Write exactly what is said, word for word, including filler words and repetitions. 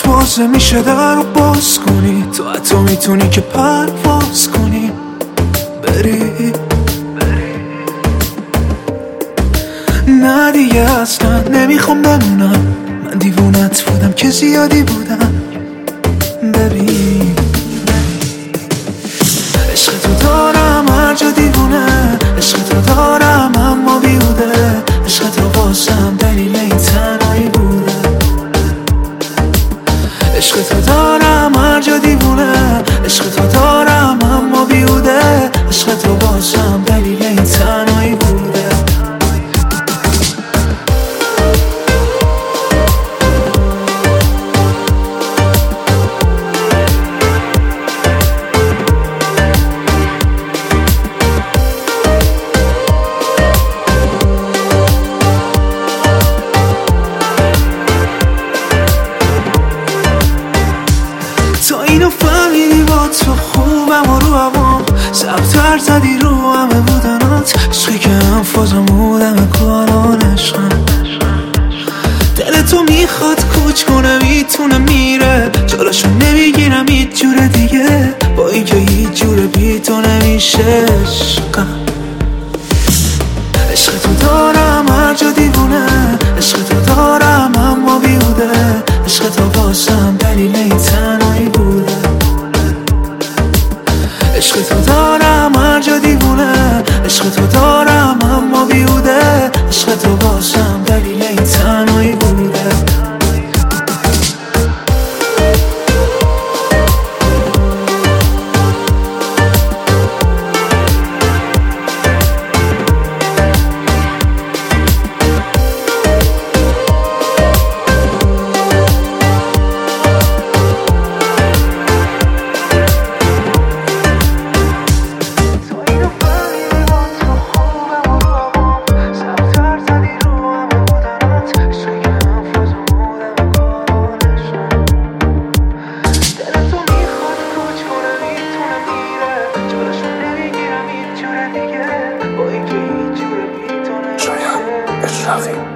بازه میشه در رو باز کنی، تو حتی میتونی که پرواز کنی بری. نه دیگه اصلا نمیخوام بمونم، من دیوونت بودم که زیادی بودم. ببین عشق تو دارم هر جا دیوونه، عشق تو دارم اما بیهوده، عشق تو واسم دلیل این تنهایی بوده. عشق تو دارم هر جا دیوونه، عشق تو دارم اما بیهوده، عشق تو واسم دلیل این تنهایی بوده. تا اینو فهمیدی با تو خوبم و رو هوام، سبتر زدی رو همه بودنات، عشقی که هم فازم بودم کاران عشقم. دل تو میخواد کوچ کنه میتونه میره، جلوشو نمیگیرم هیچ جور دیگه، با اینکه هیچ جور بی تو نمیشه عشقم. عشق تو دارم هر جا دیوونه، عشق تو دارم اما بیهوده، عشق تو واسم دلیل این تنهایی بوده. عشق تو دارم هر جا دیوونه، عشق تو دارم اما بیهوده، عشق تو واسم دلیل این تنهایی بوده. It's nothing.